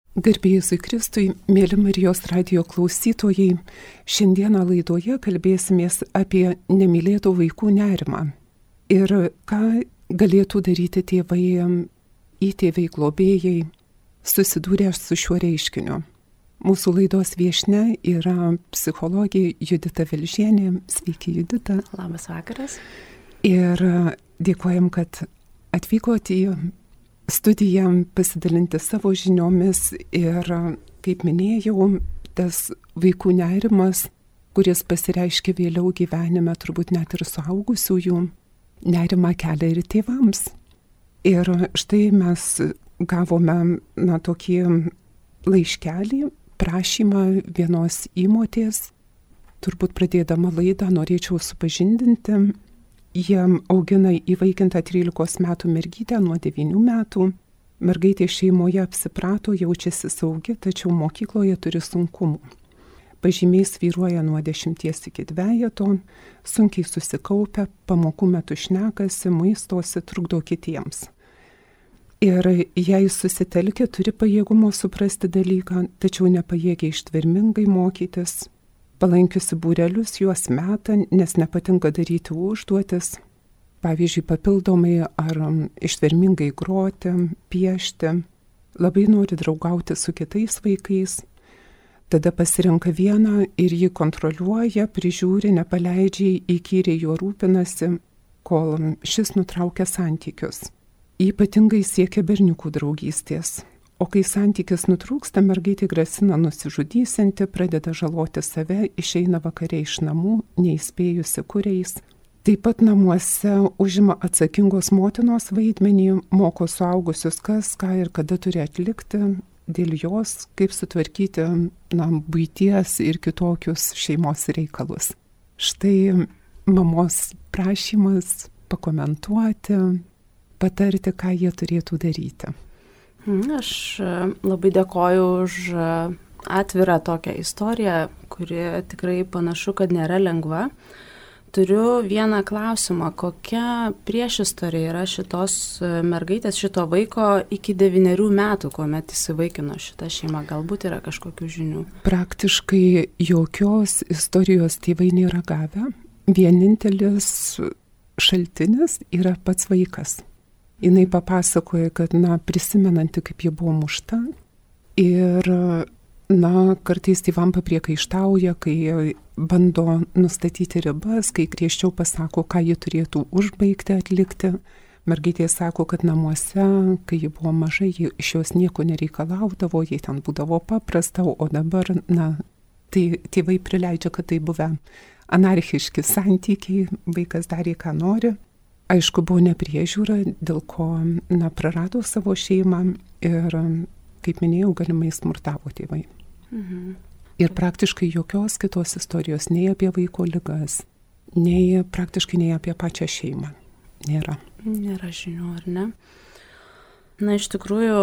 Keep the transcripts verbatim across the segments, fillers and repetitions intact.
Garbė Jėzui Kristui, mėly Marijos radijo klausytojai, šiandieną laidoje kalbėsimės apie nemylėtų vaikų nerimą ir ką galėtų daryti tėvai, įtėviai, globėjai, susidūrę su šiuo reiškiniu. Mūsų laidos viešnia yra psichologė Judita Velžienė. Sveiki, Judita. Labas vakaras. Ir dėkojam, kad atvykote į studiją pasidalinti savo žiniomis ir, kaip minėjau, tas vaikų nerimas, kuris pasireiškia vėliau gyvenime, turbūt net ir suaugusiųjų, nerimą kelia ir tėvams. Ir štai mes gavome na, tokį laiškelį, prašymą vienos įmotės. Turbūt pradėdama laidą norėčiau supažindinti. Jie augina įvaikintą trylikos metų mergytę nuo devynių metų. Mergaitė šeimoje apsiprato, jaučiasi saugi, tačiau mokykloje turi sunkumų. Pažymiai svyruoja nuo dešimties iki dvejeto, sunkiai susikaupia, pamokų metu šnekasi, muistosi, trukdo kitiems. Ir jei susitelkia, turi pajėgumo suprasti dalyką, tačiau nepajėgia ištvermingai mokytis. Palankiusi būrelius juos meta, nes nepatinka daryti užduotis. Pavyzdžiui, papildomai ar ištvermingai groti, piešti. Labai nori draugauti su kitais vaikais. Tada pasirenka vieną ir jį kontroliuoja, prižiūri, nepaleidžia, įkyriai juo rūpinasi, kol šis nutraukia santykius. Ypatingai siekia berniukų draugystės. O kai santykis nutrūksta, mergaitė grasina nusižudysianti, pradeda žaloti save, išeina vakare iš namų, neįspėjusi kuriais. Taip pat namuose užima atsakingos motinos vaidmenį, moko suaugusius kas, ką ir kada turi atlikti, dėl jos, kaip sutvarkyti na, buities ir kitokius šeimos reikalus. Štai mamos prašymas pakomentuoti, patarti, ką jie turėtų daryti. Aš labai dėkoju už atvirą tokią istoriją, kuri tikrai panašu, kad nėra lengva. Turiu vieną klausimą, kokia priešistorė yra šitos mergaitės, šito vaiko iki devynerių metų, kuomet įsivaikino šitą šeimą, galbūt yra kažkokių žinių? Praktiškai jokios istorijos tėvai nėra gavę, vienintelis šaltinis yra pats vaikas. Jinai papasakoja, kad, na, prisimenanti, kaip ji buvo mušta ir, na, kartais tėvam papriekaištauja, kai bando nustatyti ribas, kai griežčiau pasako, ką ji turėtų užbaigti atlikti. Mergaitė sako, kad namuose, kai ji buvo maža, ji iš jos nieko nereikalaudavo, jai ten būdavo paprasta, o dabar, na, tai tėvai prileidžia, kad tai buvę anarchiški santykiai, vaikas darė, ką nori. Aišku, buvo nepriežiūra, dėl ko na, prarado savo šeimą ir, kaip minėjau, galimai smurtavo tėvai. Mhm. Ir praktiškai jokios kitos istorijos, nei apie vaiko ligas, nei praktiškai nei apie pačią šeimą nėra. Nėra žinių, ar ne? Na, iš tikrųjų,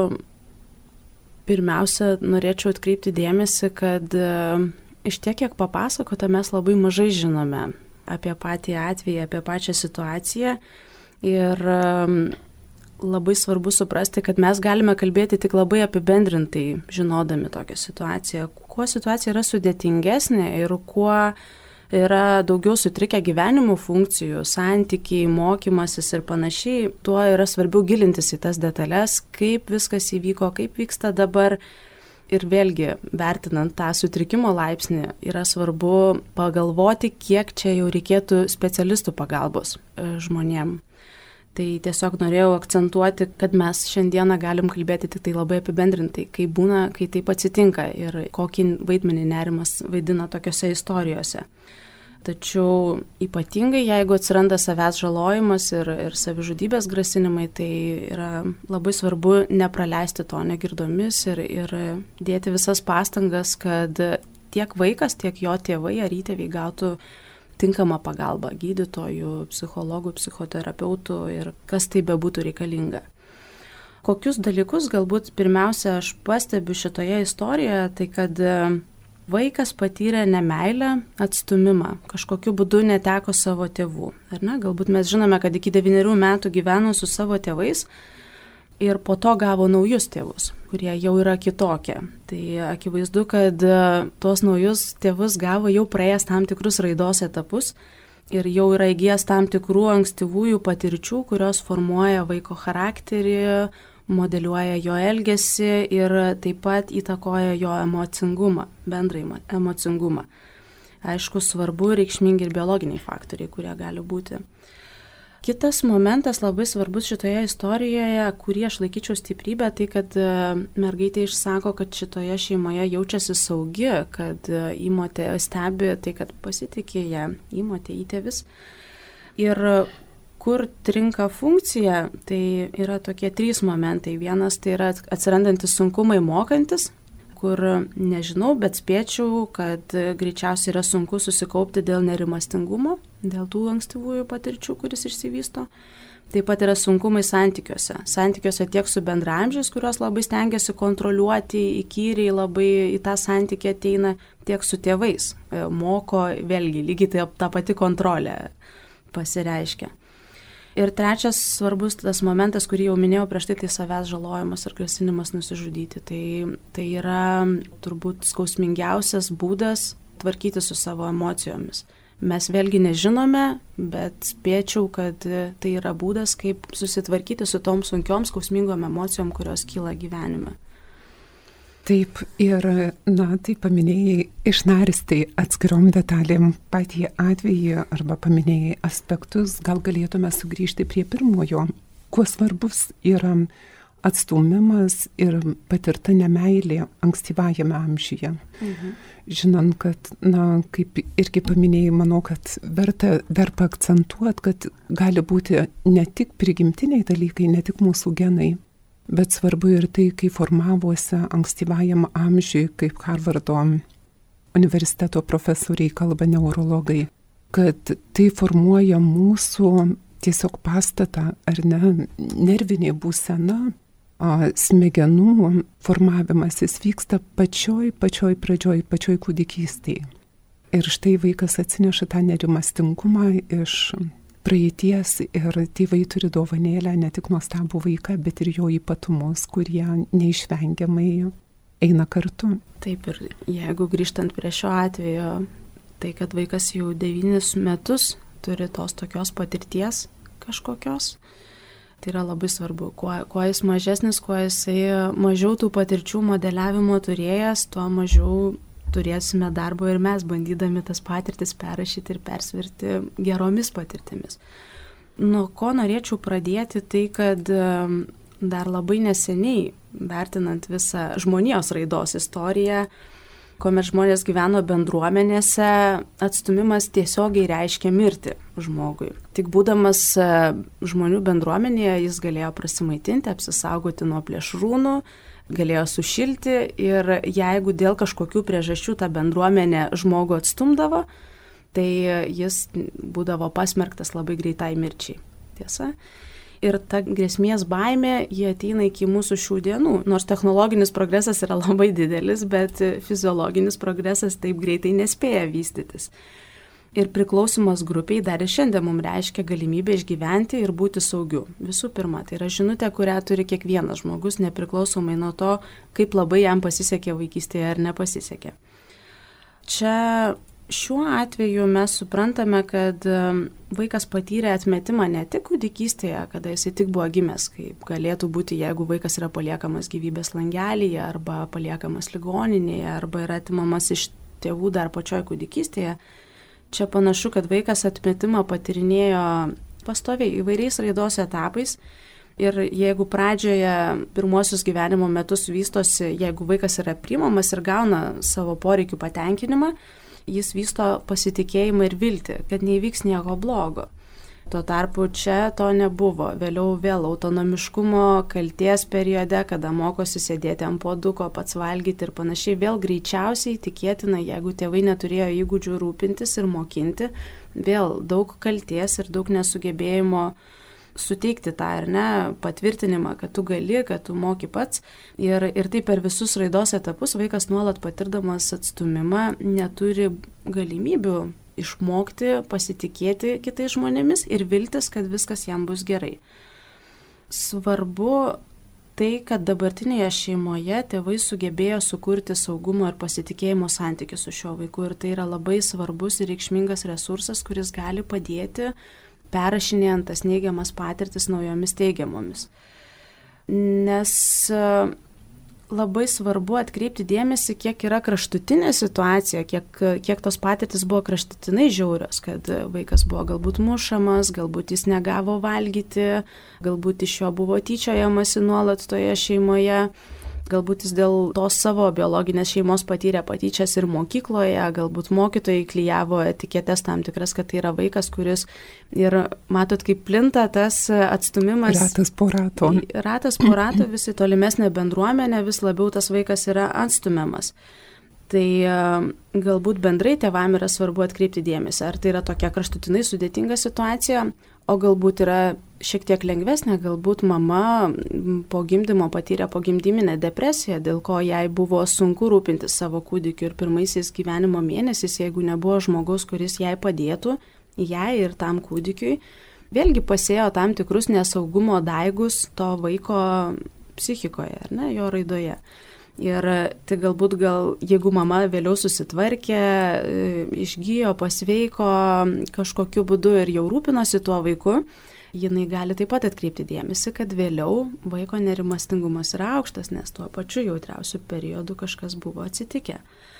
pirmiausia, norėčiau atkreipti dėmesį, kad iš tiek, kiek papasakota, mes labai mažai žinome apie patį atvejį, apie pačią situaciją ir labai svarbu suprasti, kad mes galime kalbėti tik labai apibendrintai, žinodami tokią situaciją. Kuo situacija yra sudėtingesnė ir kuo yra daugiau sutrikę gyvenimo funkcijų, santykiai, mokymasis ir panašiai, tuo yra svarbiau gilintis į tas detalės, kaip viskas įvyko, kaip vyksta dabar. Ir vėlgi, vertinant tą sutrikimo laipsnį, yra svarbu pagalvoti, kiek čia jau reikėtų specialistų pagalbos žmonėm. Tai tiesiog norėjau akcentuoti, kad mes šiandieną galim kalbėti tik tai labai apibendrintai, kai būna, kai taip atsitinka ir kokį vaidmenį nerimas vaidina tokiose istorijose. Tačiau ypatingai, jeigu atsiranda savęs žalojimas ir, ir savižudybės grasinimai, tai yra labai svarbu nepraleisti to negirdomis ir, ir dėti visas pastangas, kad tiek vaikas, tiek jo tėvai ar įtėviai gautų tinkamą pagalbą gydytojų, psichologų, psichoterapeutų ir kas tai bebūtų reikalinga. Kokius dalykus galbūt pirmiausia aš pastebiu šitoje istorijoje, tai kad vaikas patyrė nemeilę, atstumimą, kažkokiu būdu neteko savo tėvų. Ar ne? Galbūt mes žinome, kad iki devynerių metų gyveno su savo tėvais ir po to gavo naujus tėvus. kurie jau yra kitokie. Tai akivaizdu, kad tuos naujus tėvus gavo jau praėjęs tam tikrus raidos etapus ir jau yra įgijęs tam tikrų ankstyvųjų patirčių, kurios formuoja vaiko charakterį, modeliuoja jo elgesį ir taip pat įtakoja jo emocingumą, bendrai emocingumą. Aišku, svarbu reikšmingi ir biologiniai faktoriai, kurie gali būti. Kitas momentas labai svarbus šitoje istorijoje, kurį aš laikyčiau stiprybę, tai kad mergaitė išsako, kad šitoje šeimoje jaučiasi saugi, kad įmotė stebi tai, kad pasitikė ją, įmotė įtėvis. Ir kur trinka funkcija, tai yra tokie trys momentai. Vienas tai yra atsirandantis sunkumai mokantis, kur nežinau, bet spėčiau, kad greičiausiai yra sunku susikaupti dėl nerimastingumo, dėl tų ankstyvųjų patirčių, kuris išsivysto. Taip pat yra sunkumai santykiuose. Santykiuose tiek su bendraamžiais, kuriuos labai stengiasi kontroliuoti, įkyriai labai į tą santykį ateina, tiek su tėvais. Moko, vėlgi, lygiai tai ta pati kontrolė pasireiškia. Ir trečias svarbus tas momentas, kurį jau minėjau prieš tai, tai savęs žalojimas ir grasinimas nusižudyti. Tai, tai yra turbūt skausmingiausias būdas tvarkyti su savo emocijomis. Mes vėlgi nežinome, bet spėčiau, kad tai yra būdas, kaip susitvarkyti su tom sunkiom, skausmingom emocijom, kurios kyla gyvenime. Taip, ir, na, tai paminėjai išnaristai atskirom detalėm patį atvejį arba paminėjai aspektus, gal galėtume sugrįžti prie pirmojo. Kuo svarbus yra atstumimas ir patirta nemeilė ankstyvajame amžiuje. Mhm. Žinant, kad, na, kaip irgi paminėjai, manau, kad verta dar paakcentuoti, kad gali būti ne tik prigimtiniai dalykai, ne tik mūsų genai, bet svarbu ir tai, kai formavosi ankstyvajam amžiui, kaip Harvardo universiteto profesoriai kalba neurologai, kad tai formuoja mūsų tiesiog pastatą, ar ne, nervinė būsena, smegenų formavimasis vyksta pačioj, pačioj pradžioj, pačioj kūdikystėje. Ir štai vaikas atsineša tą nerimastingumą iš praeities ir tėvai turi dovanėlę ne tik nuostabų vaiką, bet ir jo ypatumus, kurie neišvengiamai eina kartu. Taip, ir jeigu grįžtant prie šio atvejo, tai kad vaikas jau devynis metus turi tos tokios patirties kažkokios, tai yra labai svarbu. Kuo, kuo jis mažesnis, kuo jisai mažiau tų patirčių modeliavimo turėjęs, tuo mažiau turėsime darbo ir mes, bandydami tas patirtis perrašyti ir persverti geromis patirtimis. Nuo ko norėčiau pradėti, tai kad dar labai neseniai, vertinant visą žmonijos raidos istoriją, kuomet žmonės gyveno bendruomenėse, atstumimas tiesiogiai reiškia mirtį žmogui. Tik būdamas žmonių bendruomenėje, jis galėjo prasimaitinti, apsisaugoti nuo plėšrūnų, galėjo sušilti ir jeigu dėl kažkokių priežasčių ta bendruomenė žmogų atstumdavo, tai jis būdavo pasmerktas labai greitai mirčiai. Tiesa? Ir ta grėsmės baimė, jie ateina iki mūsų šių dienų. Nors technologinis progresas yra labai didelis, bet fiziologinis progresas taip greitai nespėja vystytis. Ir priklausimas grupiai dar ir šiandien mums reiškia galimybę išgyventi ir būti saugiu. Visų pirma, tai yra žinutė, kurią turi kiekvienas žmogus, nepriklausomai nuo to, kaip labai jam pasisekė vaikystėje ar nepasisekė. Čia šiuo atveju mes suprantame, kad vaikas patyrė atmetimą ne tik kūdikystėje, kada jisai tik buvo gimęs, kaip galėtų būti, jeigu vaikas yra paliekamas gyvybės langelyje arba paliekamas ligoninėje arba yra atimamas iš tėvų dar pačioj kūdikystėje. Čia panašu, kad vaikas atmetimą patirinėjo pastoviai įvairiais raidos etapais ir jeigu pradžioje pirmuosius gyvenimo metus vystosi, jeigu vaikas yra priimamas ir gauna savo poreikių patenkinimą, jis vysto pasitikėjimą ir viltį, kad neįvyks nieko blogo. Tuo tarpu čia to nebuvo. Vėliau vėl autonomiškumo, kalties periode, kada mokosi sėdėti ant puoduko, pats valgyti ir panašiai, vėl greičiausiai tikėtina, jeigu tėvai neturėjo įgūdžių rūpintis ir mokinti, vėl daug kalties ir daug nesugebėjimo suteikti tą, ar ne, patvirtinimą, kad tu gali, kad tu moki pats. Ir, ir tai per visus raidos etapus vaikas nuolat patirdamas atstumimą neturi galimybių išmokti, pasitikėti kitais žmonėmis ir viltis, kad viskas jam bus gerai. Svarbu tai, kad dabartinėje šeimoje tėvai sugebėjo sukurti saugumo ir pasitikėjimo santykių su šiuo vaiku. Ir tai yra labai svarbus ir reikšmingas resursas, kuris gali padėti perrašinėjant tas neigiamas patirtis naujomis teigiamomis. Nes labai svarbu atkreipti dėmesį, kiek yra kraštutinė situacija, kiek, kiek tos patirtis buvo kraštutinai žiaurios, kad vaikas buvo galbūt mušamas, galbūt jis negavo valgyti, galbūt iš jo buvo tyčiojamasi nuolat toje šeimoje, galbūt jis dėl tos savo biologinės šeimos patyrė patyčias ir mokykloje, galbūt mokytojai klijavo etiketes tam tikras, kad tai yra vaikas, kuris ir matot, kaip plinta tas atstumimas. Ratas po rato. Ratas po rato, visi tolimesnė bendruomenė, vis labiau tas vaikas yra atstumiamas. Tai galbūt bendrai tėvam yra svarbu atkreipti dėmesį, ar tai yra tokia kraštutinai sudėtinga situacija, o galbūt yra šiek tiek lengvesnė, galbūt mama po gimdymo patyrė pogimdyminę depresiją, dėl ko jai buvo sunku rūpintis savo kūdikiu ir pirmaisiais gyvenimo mėnesiais, jeigu nebuvo žmogus, kuris jai padėtų, jai ir tam kūdikiui, vėlgi pasėjo tam tikrus nesaugumo daigus to vaiko psichikoje, ar ne, jo raidoje. Ir tai galbūt gal, jeigu mama vėliau susitvarkė, išgyjo, pasveiko kažkokiu būdu ir jau rūpinosi tuo vaiku, jinai gali taip pat atkreipti dėmesį, kad vėliau vaiko nerimastingumas yra aukštas, nes tuo pačiu jautriausiu periodu kažkas buvo atsitikę.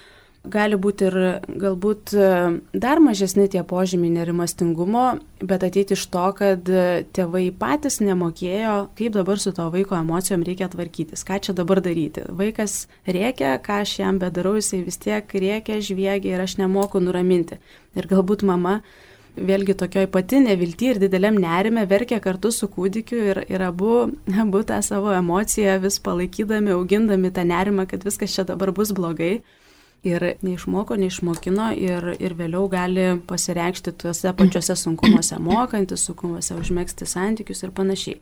Gali būti ir galbūt dar mažesni tie požymiai nerimastingumo, bet ateiti iš to, kad tėvai patys nemokėjo, kaip dabar su to vaiko emocijom reikia tvarkytis, ką čia dabar daryti. Vaikas rėkia, ką aš jam bedarau, jisai vis tiek rėkia, žviegia ir aš nemoku nuraminti. Ir galbūt mama vėlgi tokioj pati nevilty ir dideliam nerime verkia kartu su kūdikiu ir, ir abu, abu tą savo emociją vis palaikydami, augindami tą nerimą, kad viskas čia dabar bus blogai. Ir neišmoko, neišmokino ir, ir vėliau gali pasireikšti tuose pačiuose sunkumuose mokantis, sunkumuose užmegzti santykius ir panašiai.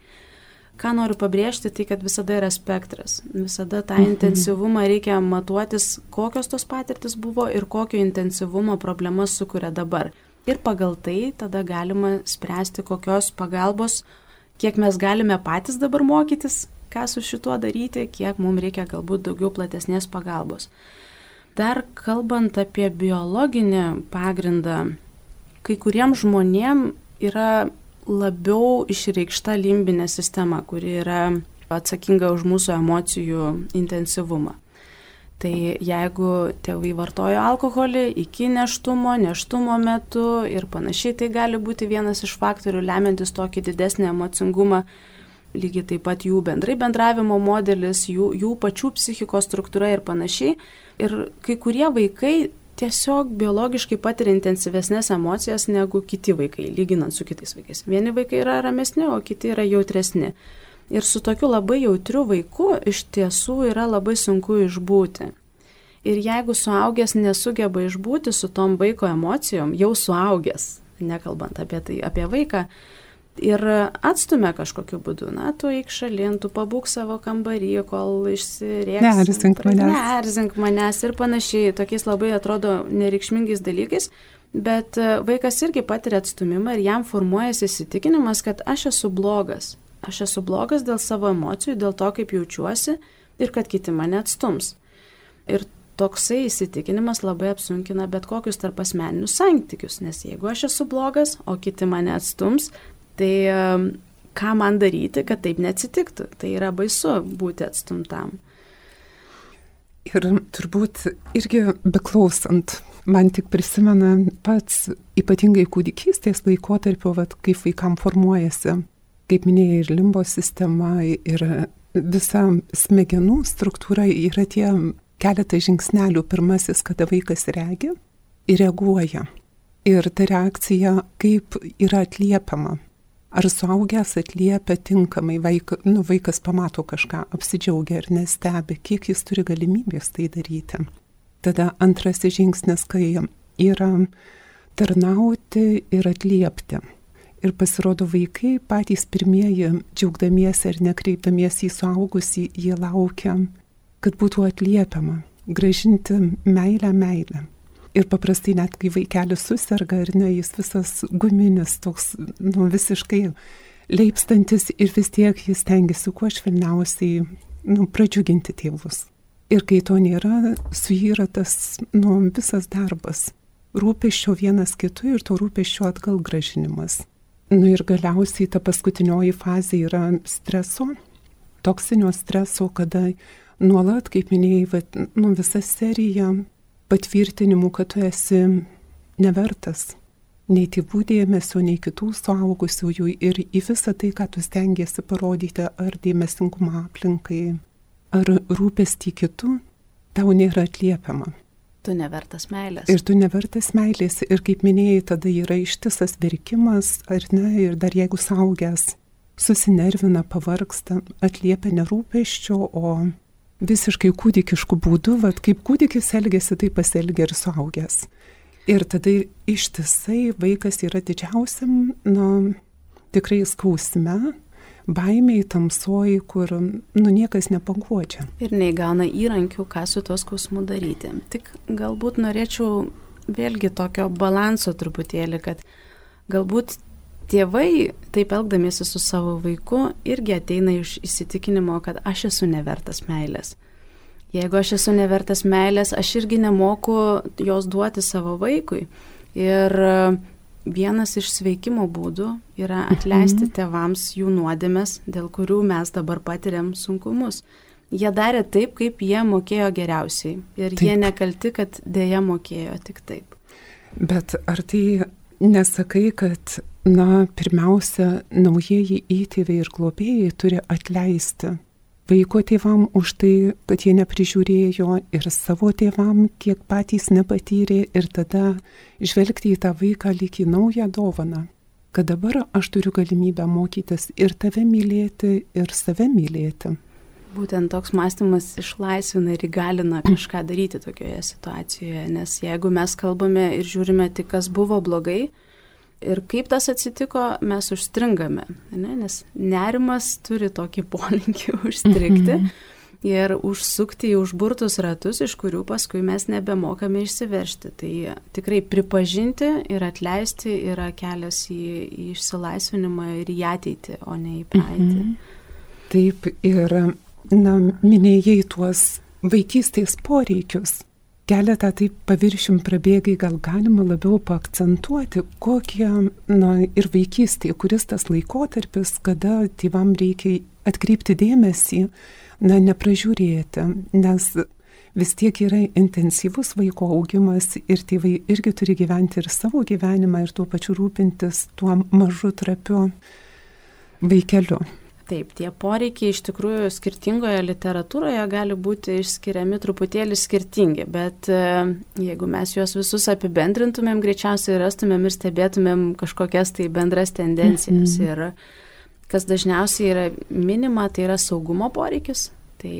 Ką noriu pabrėžti, tai kad visada yra spektras. Visada tą intensyvumą reikia matuotis, kokios tos patirtis buvo ir kokio intensyvumo problemas sukuria dabar. Ir pagal tai tada galima spręsti, kokios pagalbos, kiek mes galime patys dabar mokytis, ką su šituo daryti, kiek mums reikia galbūt daugiau platesnės pagalbos. Dar kalbant apie biologinį pagrindą, kai kuriem žmonėm yra labiau išreikšta limbinė sistema, kuri yra atsakinga už mūsų emocijų intensyvumą. Tai jeigu tėvai vartojo alkoholį iki nėštumo, nėštumo metu ir panašiai, tai gali būti vienas iš faktorių lemiantis tokį didesnį emocingumą. Lygiai taip pat jų bendrai bendravimo modelis, jų, jų pačių psichikos struktūra ir panašiai. Ir kai kurie vaikai tiesiog biologiškai patiria intensyvesnės emocijas negu kiti vaikai, lyginant su kitais vaikais. Vieni vaikai yra ramesni, o kiti yra jautresni. Ir su tokiu labai jautriu vaiku iš tiesų yra labai sunku išbūti. Ir jeigu suaugęs nesugeba išbūti su tom vaiko emocijom, jau suaugęs, nekalbant apie tai, apie vaiką, ir atstumia kažkokiu būdu, na, tu eik šalin, tu pabūk savo kambarį, kol išsirėksi. Neerzink manęs. Neerzink manęs ir panašiai, tokiais labai atrodo nereikšmingais dalykais, bet vaikas irgi patiria atstumimą ir jam formuojasi įsitikinimas, kad aš esu blogas. Aš esu blogas dėl savo emocijų, dėl to, kaip jaučiuosi ir kad kiti mane atstums. Ir toksai įsitikinimas labai apsunkina bet kokius tarp asmeninius santykius, nes jeigu aš esu blogas, o kiti mane atstums, tai ką man daryti, kad taip neatsitiktų? Tai yra baisu būti atstumtam. Ir turbūt irgi beklausant, man tik prisimena pats ypatingai kūdikystės laikotarpio, vat, kaip vaikam formuojasi, kaip minėjai, ir limbo sistema, ir visa smegenų struktūra yra tie keletą žingsnelių. Pirmasis, kada vaikas regi ir reaguoja. Ir ta reakcija kaip yra atliepiama. Ar suaugęs atliepia tinkamai, vaik, nu, vaikas pamato kažką, apsidžiaugia ar nestebi, kiek jis turi galimybės tai daryti. Tada antrasis žingsnis, kai yra tarnauti ir atliepti. Ir pasirodo, vaikai patys pirmieji, džiaugdamiesi ar nekreipdamiesi į suaugusį, jie laukia, kad būtų atliepiama, grąžinti meilę meilę. Ir paprastai net kai vaikelis suserga, ar ne, jis visas guminis, toks, nu, visiškai leipstantis ir vis tiek jis stengiasi kuo švelniausiai nu, pradžiuginti tėvus. Ir kai to nėra, suyra tas nu, visas darbas. Rūpesčio vienas kitu ir to rūpesčio atgal gražinimas. Nu ir galiausiai ta paskutinioji fazė yra streso, toksinio streso, kada nuolat, kaip minėjai, vat, nu, visa serija patvirtinimų, kad tu esi nevertas nei tėvų dėmesio, nei kitų suaugusiųjų ir į visą tai, ką tu stengiasi parodyti, ar dėmesingumą aplinkai, ar rūpestį kitų, tau nėra atliepiama. Tu nevertas meilės. Ir tu nevertas meilės. Ir kaip minėjai, tada yra ištisas verkimas, ar ne, ir dar jeigu suaugęs susinervina, pavargsta, atliepia nerūpesčio, o visiškai kūdikiškų būdų, vat, kaip kūdikis elgesi, tai pasielgia ir suaugęs. Ir tada ištisai vaikas yra didžiausiam, nu, tikrai skausme, baimiai, tamsoji, kur, nu, niekas nepaguodžia. Ir neįgauna įrankių, ką su to skausmu daryti. Tik galbūt norėčiau vėlgi tokio balanso truputėlį, kad galbūt tėvai, taip elgdamiesi su savo vaiku, irgi ateina iš įsitikinimo, kad aš esu nevertas meilės. Jeigu aš esu nevertas meilės, aš irgi nemoku jos duoti savo vaikui. Ir vienas iš sveikimo būdų yra atleisti tėvams jų nuodėmes, dėl kurių mes dabar patiriam sunkumus. Jie darė taip, kaip jie mokėjo geriausiai. Ir taip. Jie nekalti, kad dėja mokėjo tik taip. Bet ar tai nesakai, kad, na, pirmiausia, naujieji įtėviai ir globėjai turi atleisti vaiko tėvam už tai, kad jie neprižiūrėjo, ir savo tėvam, kiek patys nepatyrė, ir tada žvelgti į tą vaiką lyg į naują dovaną, kad dabar aš turiu galimybę mokytis ir tave mylėti, ir save mylėti. Būtent toks mąstymas išlaisvina ir įgalina kažką daryti tokioje situacijoje, nes jeigu mes kalbame ir žiūrime tik, kas buvo blogai ir kaip tas atsitiko, mes užstringame, ne? Nes nerimas turi tokį polinkį užstrigti ir užsukti į užburtus ratus, iš kurių paskui mes nebemokame išsiveržti. Tai tikrai pripažinti ir atleisti yra kelias į, į išsilaisvinimą ir į ateitį, o ne į praeitį. Mhm. Taip, ir na, minėjai tuos vaikystės poreikius. Keletą taip paviršim prabėgai, gal galima labiau paakcentuoti, kokie, na, ir vaikystėje, kuris tas laikotarpis, kada tėvam reikia atkreipti dėmesį, na, nepražiūrėti, nes vis tiek yra intensyvus vaiko augimas ir tėvai irgi turi gyventi ir savo gyvenimą ir tuo pačiu rūpintis tuo mažu trapiu vaikeliu. Taip, tie poreikiai iš tikrųjų skirtingoje literatūroje gali būti išskiriami truputėlį skirtingi, bet jeigu mes juos visus apibendrintumėm, greičiausiai rastumėm ir stebėtumėm kažkokias tai bendras tendencijas. Mm-hmm. Ir kas dažniausiai yra minima, tai yra saugumo poreikis. Tai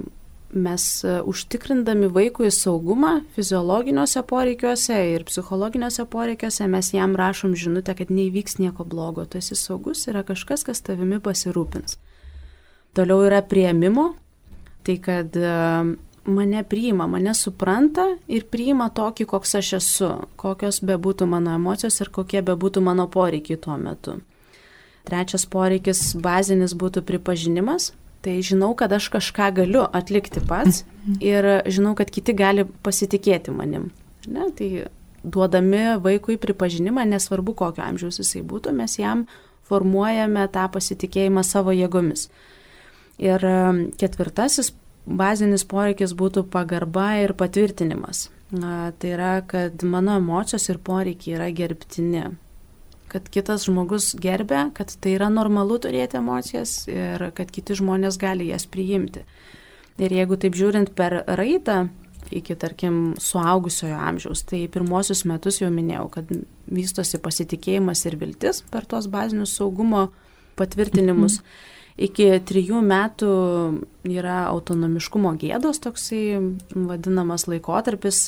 mes užtikrindami vaikui saugumą fiziologiniuose poreikiuose ir psichologiniuose poreikiuose, mes jam rašom žinutę, kad neįvyks nieko blogo, tu esi saugus, yra kažkas, kas tavimi pasirūpins. Toliau yra priėmimo, tai kad mane priima, mane supranta ir priima tokį, koks aš esu, kokios bebūtų mano emocijos ir kokie bebūtų mano poreikiai tuo metu. Trečias poreikis bazinis būtų pripažinimas. Tai žinau, kad aš kažką galiu atlikti pats ir žinau, kad kiti gali pasitikėti manim. Ne? Tai duodami vaikui pripažinimą, nesvarbu kokio amžiaus jisai būtų, mes jam formuojame tą pasitikėjimą savo jėgomis. Ir ketvirtasis bazinis poreikis būtų pagarba ir patvirtinimas. Na, tai yra, kad mano emocijos ir poreikiai yra gerbtini. Kad kitas žmogus gerbia, kad tai yra normalu turėti emocijas ir kad kiti žmonės gali jas priimti. Ir jeigu taip žiūrint per raidą iki, tarkim, suaugusiojo amžiaus, tai pirmosius metus jau minėjau, kad vystosi pasitikėjimas ir viltis per tos bazinius saugumo patvirtinimus. Iki trijų metų yra autonomiškumo gėdos toksai vadinamas laikotarpis,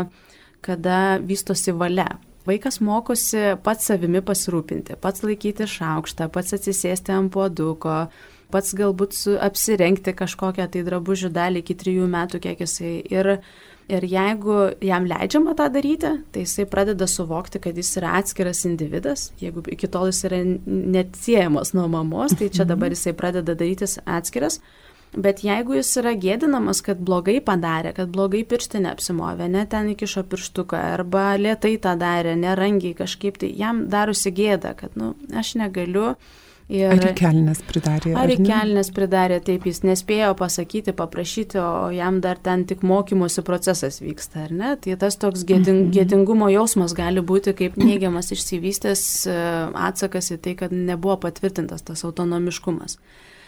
kada vystosi valia. Vaikas mokosi pats savimi pasirūpinti, pats laikyti šaukštą, pats atsisėsti ant puoduko, pats galbūt apsirengti kažkokią tai drabužių dalį iki trijų metų, kiek jisai. Ir, ir jeigu jam leidžiama tą daryti, tai jisai pradeda suvokti, kad jis yra atskiras individas. Jeigu iki tol jis yra neatsiejamas nuo mamos, tai čia dabar jisai pradeda darytis atskiras. Bet jeigu jis yra gėdinamas, kad blogai padarė, kad blogai pirštinę apsimovė, ne ten įkišo pirštuką, arba lėtai tą darė, nerangiai kažkaip, tai jam darosi gėda, kad, nu, aš negaliu. Ir, ar į kelnes pridarė? Ar, ar į kelnes pridarė, taip, jis nespėjo pasakyti, paprašyti, o jam dar ten tik mokymosi procesas vyksta, ar ne? Tai tas toks gėding, mm-hmm. gėdingumo jausmas gali būti kaip neigiamas išsivystęs atsakas į tai, kad nebuvo patvirtintas tas autonomiškumas.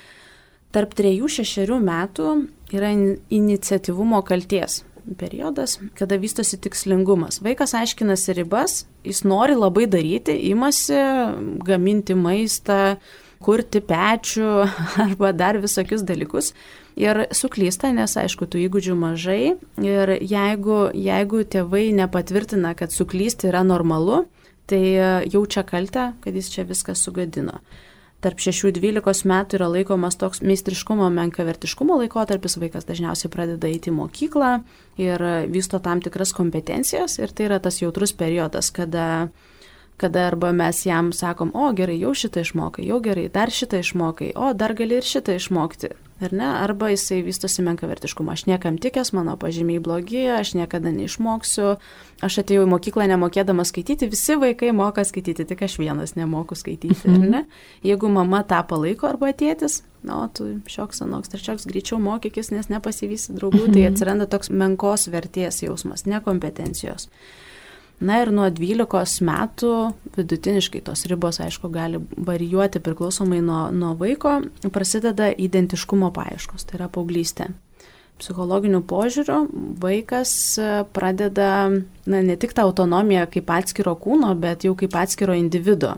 Tarp trejų šešerių metų yra iniciatyvumo kalties periodas, kada vystosi tikslingumas. Vaikas aiškinasi ribas, jis nori labai daryti, imasi gaminti maistą, kurti pečių arba dar visokius dalykus ir suklysta, nes aišku, tų įgūdžių mažai ir jeigu, jeigu tėvai nepatvirtina, kad suklysti yra normalu, tai jaučia kaltę, kad jis čia viską sugadino. Tarp šešių dvylikos metų yra laikomas toks meistriškumo, menkavertiškumo laikotarpis, vaikas dažniausiai pradeda eiti į mokyklą ir vysto tam tikras kompetencijas ir tai yra tas jautrus periodas, kada, kada arba mes jam sakom, o gerai, jau šitą išmokai, jau gerai, dar šitą išmokai, o dar gali ir šitą išmokti, ar ne? Arba jisai vystosi menkavertiškumą, aš niekam tikęs, mano pažymiai blogi, aš niekada neišmoksiu, aš atėjau į mokyklą nemokėdama skaityti, visi vaikai moka skaityti, tik aš vienas nemoku skaityti, ar ne? Jeigu mama tą palaiko arba tėtis, no, tu šioks, anoks, trečioks, greičiau mokykis, nes nepasivysi draugų, tai atsiranda toks menkos vertės jausmas, nekompetencijos. Na ir nuo dvylikos metų vidutiniškai tos ribos, aišku, gali varijuoti priklausomai nuo, nuo vaiko, prasideda identiškumo paieškos, tai yra paauglystė. Psichologiniu požiūriu vaikas pradeda, na, ne tik tą autonomiją kaip atskiro kūno, bet jau kaip atskiro individo.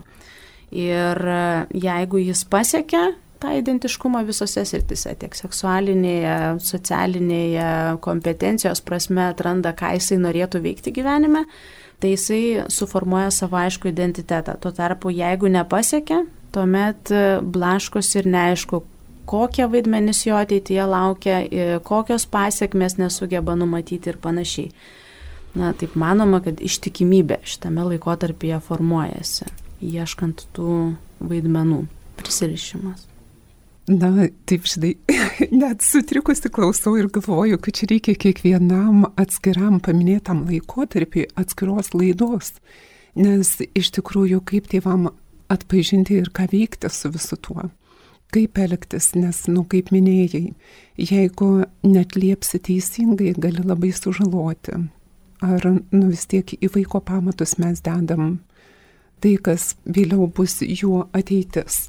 Ir jeigu jis pasiekia tą identiškumą visose srityse, tiek seksualinėje, socialinėje, kompetencijos prasme atranda, ką jisai norėtų veikti gyvenime, tai jisai suformuoja savo aišku identitetą. Tuo tarpu, jeigu nepasiekia, tuomet blaškosi ir neaišku, kokie vaidmenys jo ateityje laukia, kokios pasiekmes nesugeba numatyti ir panašiai. Na, taip manoma, kad ištikimybė šitame laikotarpyje formuojasi, ieškant tų vaidmenų, prisirišimas. Na, taip, žinai, net sutrikusi klausau ir galvoju, kad čia reikia kiekvienam atskiram paminėtam laikotarpį atskiros laidos, nes iš tikrųjų kaip tėvam atpažinti ir ką veikti su visu tuo, kaip elgtis, nes, nu, kaip minėjai, jeigu netliepsi teisingai, gali labai sužaloti, ar, nu, vis tiek į vaiko pamatus mes dedam tai, kas vėliau bus jų ateitis.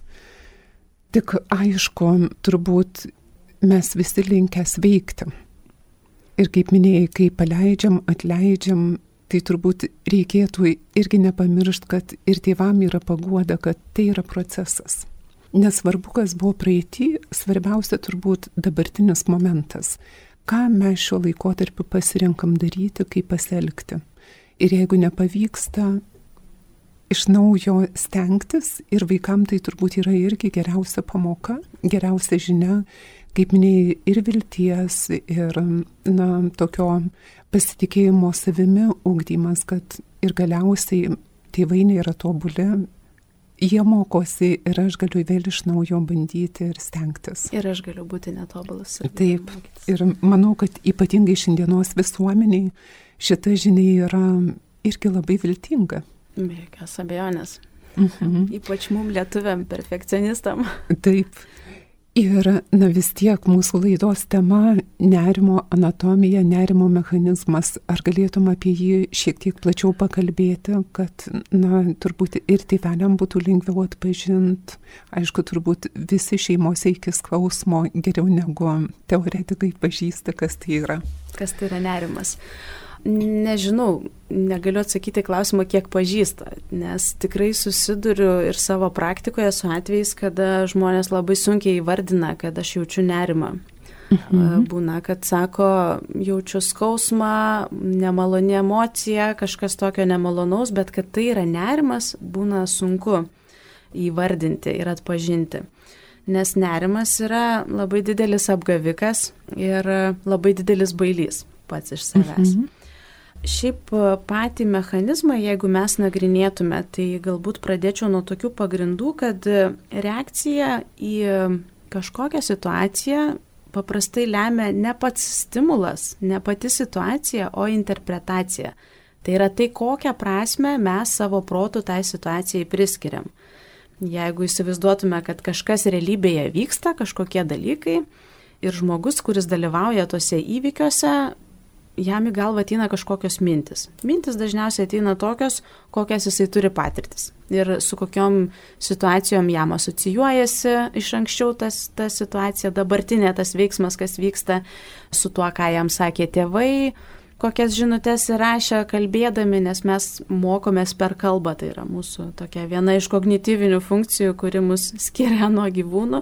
Tik aišku, turbūt mes visi linkęs veikti. Ir kaip minėjai, kai paleidžiam, atleidžiam, tai turbūt reikėtų irgi nepamiršti, kad ir tėvam yra paguoda, kad tai yra procesas. Nesvarbu, kas buvo praeity, svarbiausia turbūt dabartinis momentas. Ką mes šiuo laikotarpiu pasirenkam daryti, kaip pasielgti. Ir jeigu nepavyksta, iš naujo stengtis ir vaikam tai turbūt yra irgi geriausia pamoka, geriausia žinia, kaip minėjai, ir vilties, ir, na, tokio pasitikėjimo savimi ugdymas, kad ir galiausiai tėvai nėra tobuli, jie mokosi ir aš galiu vėl iš naujo bandyti ir stengtis. Ir aš galiu būti netobulas. Taip, ir manau, kad ypatingai šiandienos visuomeniai šita žinia yra irgi labai viltinga. Be jokios abejonės. Mhm. Ypač mum lietuviam, perfekcionistam. Taip. Ir, na, vis tiek mūsų laidos tema nerimo anatomija, nerimo mechanizmas. Ar galėtum apie jį šiek tiek plačiau pakalbėti, kad, na, turbūt ir tėveliam būtų lengviau atpažinti. Aišku, turbūt visi šeimose iki skausmo geriau negu teoretikai pažįsta, kas tai yra. Kas tai yra nerimas. Nežinau, negaliu atsakyti klausimą, kiek pažįsta, nes tikrai susiduriu ir savo praktikoje su atvejais, kada žmonės labai sunkiai įvardina, kad aš jaučiu nerimą. Mhm. Būna, kad sako, jaučiu skausmą, nemaloni emocija, kažkas tokio nemalonaus, bet kad tai yra nerimas, būna sunku įvardinti ir atpažinti. nes nerimas yra labai didelis apgavikas ir labai didelis bailys pats iš savęs. Mhm. Šiaip patį mechanizmą, jeigu mes nagrinėtume, tai galbūt pradėčiau nuo tokių pagrindų, kad reakcija į kažkokią situaciją paprastai lemia ne pats stimulas, ne pati situacija, o interpretacija. Tai yra tai, kokią prasme mes savo protų tai situacijai priskiriam. Jeigu įsivaizduotume, kad kažkas realybėje vyksta, kažkokie dalykai, ir žmogus, kuris dalyvauja tose įvykiuose, jam į galvą ateina kažkokios mintis. Mintis dažniausiai ateina tokios, kokias jisai turi patirtis. Ir su kokiom situacijom jam asocijuojasi iš anksčiau tas, ta situacija, dabartinė tas veiksmas, kas vyksta, su tuo, ką jam sakė tėvai, kokias žinutes įrašė kalbėdami, nes mes mokomės per kalbą, tai yra mūsų tokia viena iš kognityvinių funkcijų, kuri mus skiria nuo gyvūnų.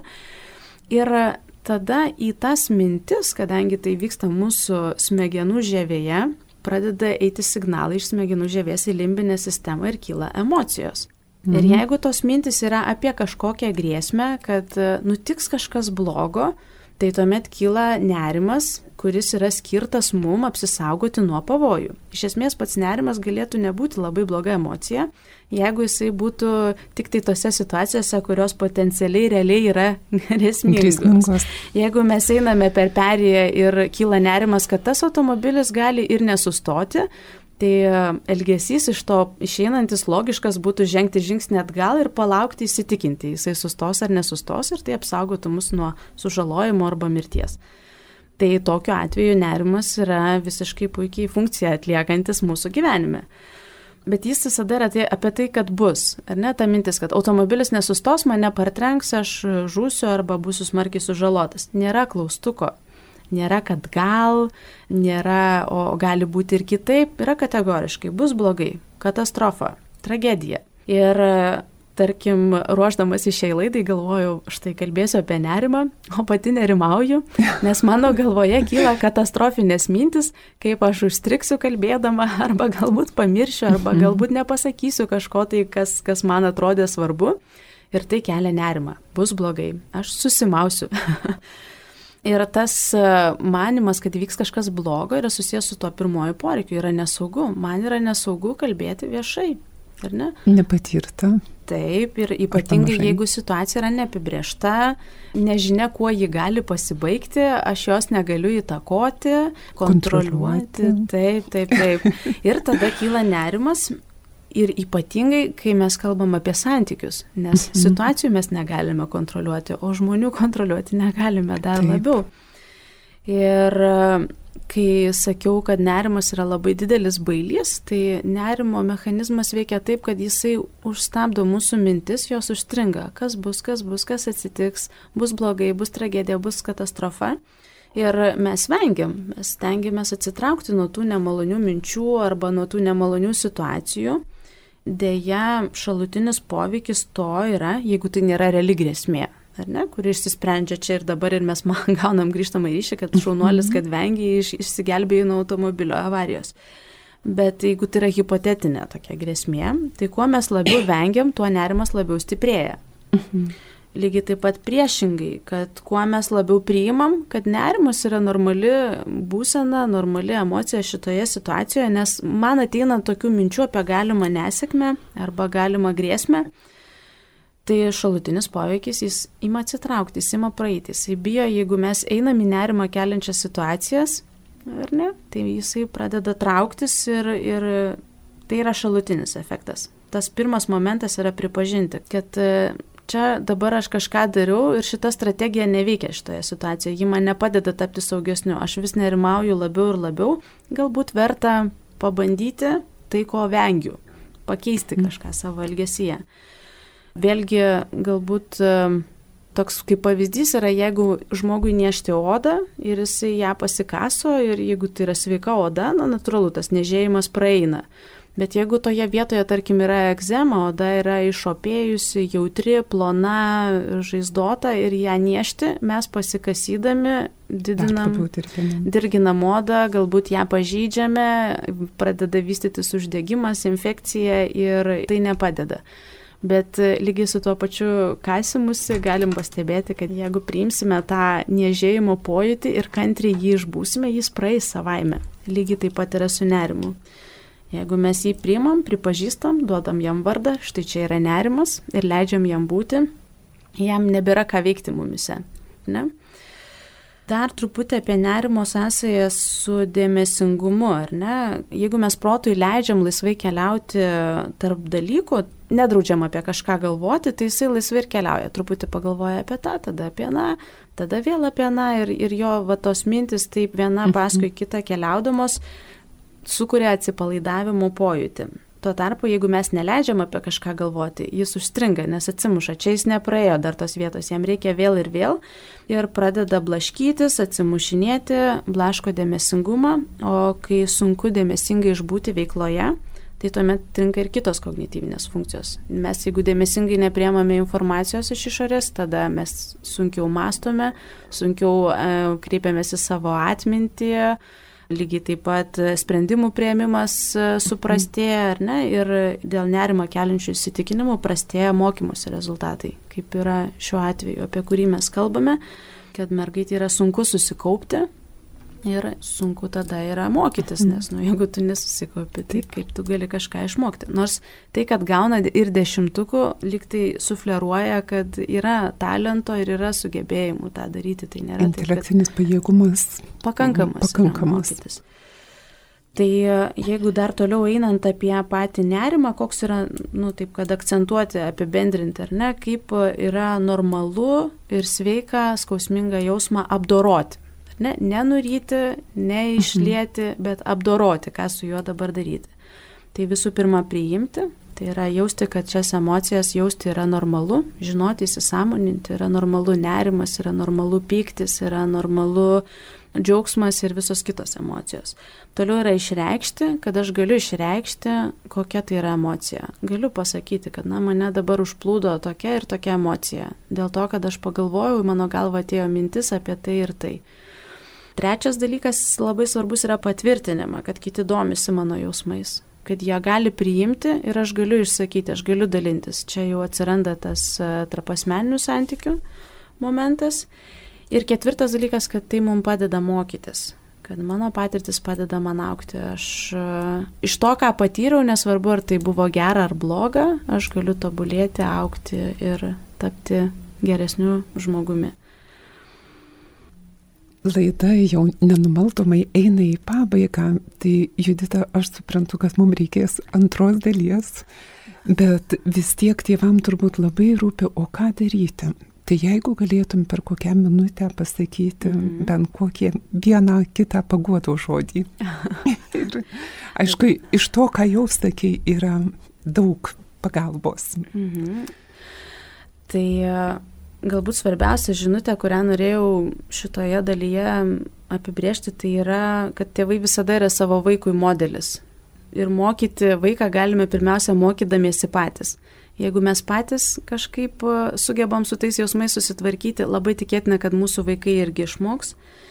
Ir tada į tas mintis, kadangi tai vyksta mūsų smegenų žievėje, pradeda eiti signalai iš smegenų žievės į limbinę sistemą ir kyla emocijos. Mhm. Ir jeigu tos mintis yra apie kažkokią grėsmę, kad nutiks kažkas blogo, tai tuomet kyla nerimas, kuris yra skirtas mum apsisaugoti nuo pavojų. Iš esmės pats nerimas galėtų nebūti labai bloga emocija, jeigu jisai būtų tik tai tose situacijose, kurios potencialiai realiai yra grėsmingos. Jeigu mes einame per perėją ir kyla nerimas, kad tas automobilis gali ir nesustoti, tai elgesys iš to išeinantis logiškas būtų žengti žingsnį atgal ir palaukti įsitikinti, jisai sustos ar nesustos ir tai apsaugotų mus nuo sužalojimo arba mirties. Tai tokiu atveju nerimas yra visiškai puikiai funkciją atliekantis mūsų gyvenime. Bet jis visada yra tai, apie tai, kad bus. Ar ne, ta mintis, kad automobilis nesustos, mane partrenks, aš žūsiu arba būsiu smarkiai sužalotas. Nėra klaustuko. Nėra, kad gal, nėra, o gali būti ir kitaip, yra kategoriškai, bus blogai, katastrofa, tragedija. Ir tarkim, ruošdamas į šiai laidai galvojau, štai kalbėsiu apie nerimą, o pati nerimauju, nes mano galvoje kyla katastrofinės mintis, kaip aš užstriksiu kalbėdama, arba galbūt pamiršiu, arba galbūt nepasakysiu kažko tai, kas, kas man atrodė svarbu. Ir tai kelia nerimą, bus blogai, aš susimausiu. Ir tas manimas, kad vyks kažkas blogo, yra susijęs su tuo pirmoju poreikiu, yra nesaugu. Man yra nesaugu kalbėti viešai, ar ne? Nepatirta. Taip, ir ypatingai jeigu situacija yra neapibrėžta, nežinia, kuo ji gali pasibaigti, aš jos negaliu įtakoti, kontroliuoti. kontroliuoti. Taip, taip, taip. Ir tada kyla nerimas. Ir ypatingai, kai mes kalbam apie santykius, nes mhm. situacijų mes negalime kontroliuoti, o žmonių kontroliuoti negalime dar Taip. labiau. Ir kai sakiau, kad nerimas yra labai didelis bailys, tai nerimo mechanizmas veikia taip, kad jisai užstabdo mūsų mintis, jos užstringa. Kas bus, kas bus, kas atsitiks, bus blogai, bus tragedija, bus katastrofa. Ir mes vengiam, mes stengiamės atsitraukti nuo tų nemalonių minčių arba nuo tų nemalonių situacijų. Deja, šalutinis poveikis to yra, jeigu tai nėra reali grėsmė, ar ne, kuri išsisprendžia čia ir dabar ir mes gaunam grįžtamą ryšį, kad šaunuolis, kad vengia iš, išsigelbėjo nuo automobilio avarijos. Bet jeigu tai yra hipotetinė tokia grėsmė, tai kuo mes labiau vengiam, tuo nerimas labiau stiprėja. Lygiai taip pat priešingai, kad kuo mes labiau priimam, kad nerimas yra normali būsena, normali emocija šitoje situacijoje, nes man ateina tokių minčių apie galimą nesėkmę arba galimą grėsmę, tai šalutinis poveikis jis ima atsitraukti, jis ima praeiti. Jis bijo, jeigu mes einam į nerimą keliančias situacijas, ar ne, tai jisai pradeda trauktis ir, ir tai yra šalutinis efektas. Tas pirmas momentas yra pripažinti, kad čia dabar aš kažką dariau ir šita strategija neveikia šitoje situacijoje, ji man nepadeda tapti saugesniu, aš vis nerimauju labiau ir labiau, galbūt verta pabandyti tai, ko vengiu, pakeisti kažką savo elgesyje. Vėlgi, galbūt toks kaip pavyzdys yra, jeigu žmogui niežti odą ir jisai ją pasikaso ir jeigu tai yra sveika oda, na, natūralu, tas niežėjimas praeina. Bet jeigu toje vietoje, tarkim, yra egzema, oda yra išopėjusi, jautri, plona, žaizdota ir ją niežti, mes pasikasydami didinam, dirginam odą, galbūt ją pažeidžiame, pradeda vystytis uždegimas, infekcija ir tai nepadeda. Bet lygiai su tuo pačiu kasimusi galim pastebėti, kad jeigu priimsime tą niežėjimo pojūtį ir kantriai jį išbūsime, jis praeis savaime. Lygiai taip pat yra su nerimu. Jeigu mes jį priimam, pripažįstam, duodam jam vardą, štai čia yra nerimas ir leidžiam jam būti, jam nebėra ką veikti mumise. Ne? Dar truputį apie nerimo sąsają su dėmesingumu, ar ne? Jeigu mes protui leidžiam laisvai keliauti tarp dalykų, nedraudžiam apie kažką galvoti, tai jisai laisvai ir keliauja. Truputį pagalvoja apie tą, tada apie aną, tada vėl apie aną ir, ir jo va, tos mintis taip viena paskui kitą keliaudamos sukuria atsipalaidavimo pojūtį. Tuo tarpu, jeigu mes neleidžiam apie kažką galvoti, jis užstringa, nes atsimuša. Čia jis nepraėjo dar tos vietos, jam reikia vėl ir vėl ir pradeda blaškytis, atsimušinėti, blaško dėmesingumą, o kai sunku dėmesingai išbūti veikloje, tai tuomet trinka ir kitos kognityvinės funkcijos. Mes, jeigu dėmesingai nepriemame informacijos iš išorės, tada mes sunkiau mąstome, sunkiau e, kreipiamės į savo atmintį, lygiai taip pat sprendimų priėmimas suprastėja, ar ne, ir dėl nerimo keliančių įsitikinimų prastėja mokymosi rezultatai, kaip yra šiuo atveju, apie kurį mes kalbame, kad mergaitė yra sunku susikaupti ir sunku tada yra mokytis, nes nu, jeigu tu nesusikaupi, tai kaip tu gali kažką išmokti. Nors tai, kad gauna ir dešimtukų, lyg tai sufleruoja, kad yra talento ir yra sugebėjimų tą daryti. Tai nėra intelektinis tai, pajėgumas pakankamas. pakankamas. Tai jeigu dar toliau einant apie patį nerimą, koks yra, nu taip, kad akcentuoti, apibendrinti, ar ne, kaip yra normalu ir sveika skausmingą jausmą apdoroti. Ne, nenuryti, neišlieti, mhm. bet apdoroti, ką su juo dabar daryti. Tai visų pirma priimti, tai yra jausti, kad šias emocijas jausti yra normalu, žinoti, įsisąmoninti yra normalu, nerimas yra normalu, pyktis yra normalu, džiaugsmas ir visos kitos emocijos. Toliau yra išreikšti, kad aš galiu išreikšti, kokia tai yra emocija. Galiu pasakyti, kad na, mane dabar užplūdo tokia ir tokia emocija. Dėl to, kad aš pagalvojau, mano galva atėjo mintis apie tai ir tai. Trečias dalykas labai svarbus yra patvirtinimą, kad kiti domisi mano jausmais, kad jie gali priimti ir aš galiu išsakyti, aš galiu dalintis. Čia jau atsiranda tas tarpasmeninių santykių momentas. Ir ketvirtas dalykas, kad tai mums padeda mokytis, kad mano patirtis padeda man augti. Aš iš to, ką patyriau, nesvarbu, ar tai buvo gera ar bloga, aš galiu tobulėti, augti ir tapti geresniu žmogumi. Laida jau nenumaldomai eina į pabaigą, tai Judita, aš suprantu, kad mums reikės antros dalies, bet vis tiek tėvam turbūt labai rūpi, o ką daryti. Tai jeigu galėtum per kokią minutę pasakyti mm. bent kokį vieną kitą paguodo žodį. Ir, aišku, iš to, ką jau sakei, yra daug pagalbos. Mm-hmm. Tai galbūt svarbiausia žinutė, kurią norėjau šitoje dalyje apibrėžti, tai yra, kad tėvai visada yra savo vaikui modelis. Ir mokyti vaiką galime pirmiausia mokydamiesi patys. Jeigu mes patys kažkaip sugebam su tais jausmais susitvarkyti, labai tikėtina, kad mūsų vaikai irgi išmoks.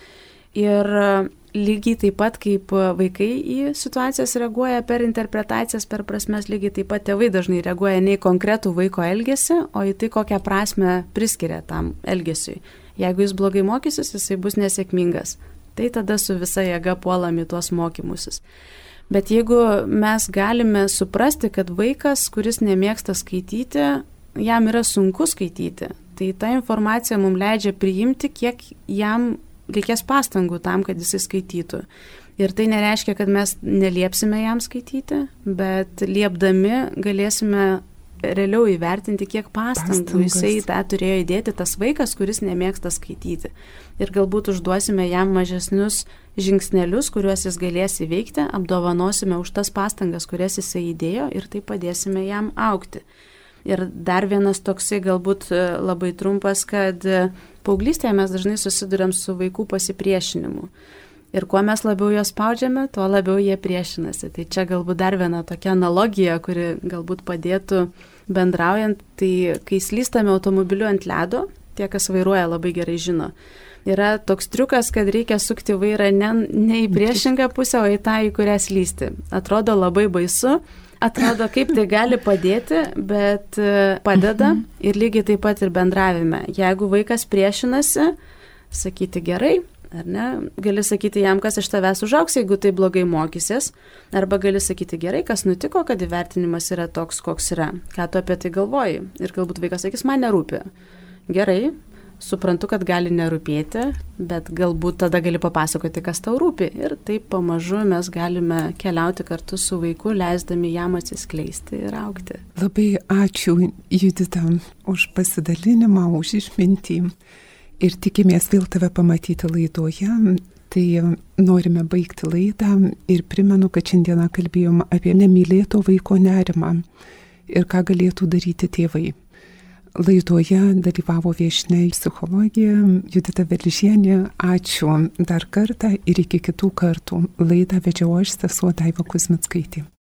Ir lygiai taip pat, kaip vaikai į situacijas reaguoja per interpretacijas, per prasmes, lygiai taip pat tėvai dažnai reaguoja ne į konkretų vaiko elgesį, o į tai, kokią prasmę priskiria tam elgesiui. Jeigu jis blogai mokysis, jisai bus nesėkmingas. Tai tada su visa jėga puolam į tuos mokymusis. Bet jeigu mes galime suprasti, kad vaikas, kuris nemėgsta skaityti, jam yra sunku skaityti, tai ta informacija mums leidžia priimti, kiek jam reikės pastangų tam, kad jisai skaitytų. Ir tai nereiškia, kad mes neliepsime jam skaityti, bet liepdami galėsime realiau įvertinti, kiek pastangų Pastangas. jisai tą turėjo įdėti, tas vaikas, kuris nemėgsta skaityti. Ir galbūt užduosime jam mažesnius žingsnelius, kuriuos jis galės įveikti, apdovanosime už tas pastangas, kurias jisai įdėjo ir tai padėsime jam augti. Ir dar vienas toksai galbūt labai trumpas, kad paauglystėje mes dažnai susiduriam su vaikų pasipriešinimu. Ir kuo mes labiau juos spaudžiame, tuo labiau jie priešinasi. Tai čia galbūt dar viena tokia analogija, kuri galbūt padėtų bendraujant. Tai kai slystame automobiliu ant ledo, tie, kas vairuoja, labai gerai žino. Yra toks triukas, kad reikia sukti vairą ne, ne į priešingą pusę, o į tą, į kurią slysti. Atrodo labai baisu. atrodo, kaip tai gali padėti, bet padeda ir lygiai taip pat ir bendravime. Jeigu vaikas priešinasi, sakyti gerai, ar ne, gali sakyti jam, kas iš tavęs užaugs, jeigu tai blogai mokysies, arba gali sakyti gerai, kas nutiko, kad įvertinimas yra toks, koks yra, ką tu apie tai galvoji. Ir galbūt vaikas sakys, man nerūpi. Gerai, suprantu, kad gali nerūpėti, bet galbūt tada gali papasakoti, kas tau rūpi. Ir taip pamažu mes galime keliauti kartu su vaiku, leisdami jam atsiskleisti ir augti. Labai ačiū, Judita, už pasidalinimą, už išmintį. Ir tikimės vėl tave pamatyti laidoje. Tai norime baigti laidą ir primenu, kad šiandieną kalbėjom apie nemylėto vaiko nerimą ir ką galėtų daryti tėvai. Laidoje dalyvavo viešnia psichologė Judita Velžienė. Ačiū dar kartą ir iki kitų kartų. Laidą vedžiau aš, sesuo Daiva Kuzmickaitė.